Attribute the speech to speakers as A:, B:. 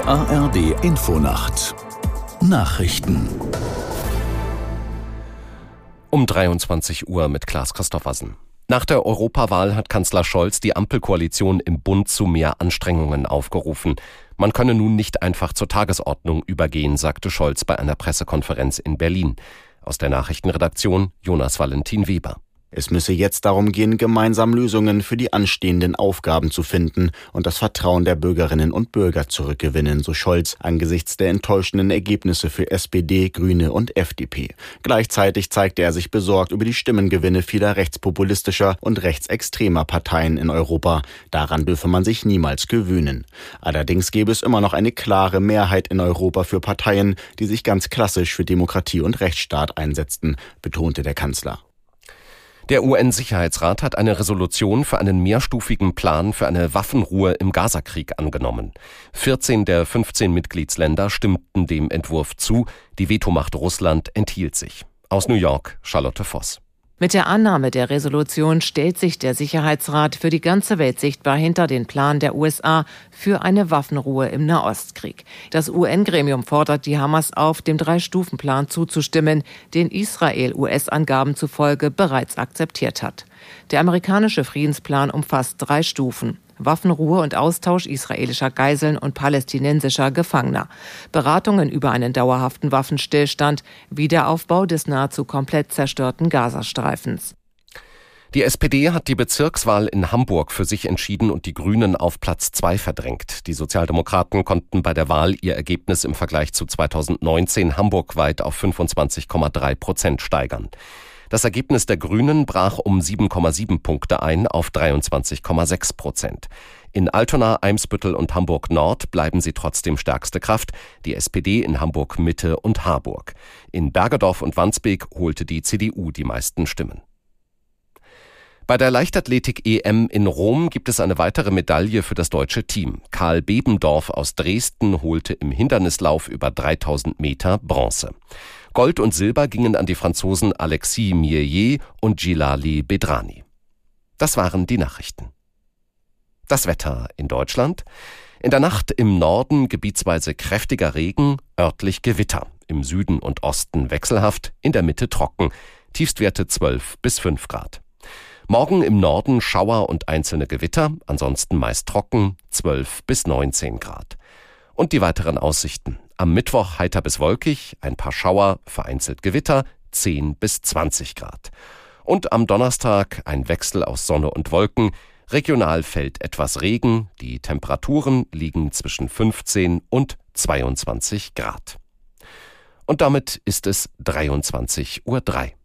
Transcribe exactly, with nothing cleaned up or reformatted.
A: Die A R D Infonacht Nachrichten
B: um dreiundzwanzig Uhr mit Klaas Christoffersen. Nach der Europawahl hat Kanzler Scholz die Ampelkoalition im Bund zu mehr Anstrengungen aufgerufen. Man könne nun nicht einfach zur Tagesordnung übergehen, sagte Scholz bei einer Pressekonferenz in Berlin. Aus der Nachrichtenredaktion Jonas Valentin Weber.
C: Es müsse jetzt darum gehen, gemeinsam Lösungen für die anstehenden Aufgaben zu finden und das Vertrauen der Bürgerinnen und Bürger zurückgewinnen, so Scholz, angesichts der enttäuschenden Ergebnisse für S P D, Grüne und F D P. Gleichzeitig zeigte er sich besorgt über die Stimmengewinne vieler rechtspopulistischer und rechtsextremer Parteien in Europa. Daran dürfe man sich niemals gewöhnen. Allerdings gäbe es immer noch eine klare Mehrheit in Europa für Parteien, die sich ganz klassisch für Demokratie und Rechtsstaat einsetzten, betonte der Kanzler.
B: Der U N-Sicherheitsrat hat eine Resolution für einen mehrstufigen Plan für eine Waffenruhe im Gazakrieg angenommen. vierzehn der fünfzehn Mitgliedsländer stimmten dem Entwurf zu, die Vetomacht Russland enthielt sich. Aus New York, Charlotte Voss.
D: Mit der Annahme der Resolution stellt sich der Sicherheitsrat für die ganze Welt sichtbar hinter den Plan der U S A für eine Waffenruhe im Nahostkrieg. Das U N-Gremium fordert die Hamas auf, dem Drei-Stufen-Plan zuzustimmen, den Israel U S-Angaben zufolge bereits akzeptiert hat. Der amerikanische Friedensplan umfasst drei Stufen: Waffenruhe und Austausch israelischer Geiseln und palästinensischer Gefangener, Beratungen über einen dauerhaften Waffenstillstand, Wiederaufbau des nahezu komplett zerstörten Gazastreifens.
B: Die S P D hat die Bezirkswahl in Hamburg für sich entschieden und die Grünen auf Platz zwei verdrängt. Die Sozialdemokraten konnten bei der Wahl ihr Ergebnis im Vergleich zu zweitausendneunzehn hamburgweit auf fünfundzwanzig Komma drei Prozent steigern. Das Ergebnis der Grünen brach um sieben Komma sieben Punkte ein auf dreiundzwanzig Komma sechs Prozent. In Altona, Eimsbüttel und Hamburg-Nord bleiben sie trotzdem stärkste Kraft, die S P D in Hamburg-Mitte und Harburg. In Bergedorf und Wandsbek holte die C D U die meisten Stimmen. Bei der Leichtathletik-E M in Rom gibt es eine weitere Medaille für das deutsche Team. Karl Bebendorf aus Dresden holte im Hindernislauf über dreitausend Meter Bronze. Gold und Silber gingen an die Franzosen Alexis Mier und Djilali Bedrani. Das waren die Nachrichten. Das Wetter in Deutschland. In der Nacht im Norden gebietsweise kräftiger Regen, örtlich Gewitter. Im Süden und Osten wechselhaft, in der Mitte trocken. Tiefstwerte zwölf bis fünf Grad. Morgen im Norden Schauer und einzelne Gewitter, ansonsten meist trocken, zwölf bis neunzehn Grad. Und die weiteren Aussichten. Am Mittwoch heiter bis wolkig, ein paar Schauer, vereinzelt Gewitter, zehn bis zwanzig Grad. Und am Donnerstag ein Wechsel aus Sonne und Wolken, regional fällt etwas Regen, die Temperaturen liegen zwischen fünfzehn und zweiundzwanzig Grad. Und damit ist es dreiundzwanzig Uhr drei.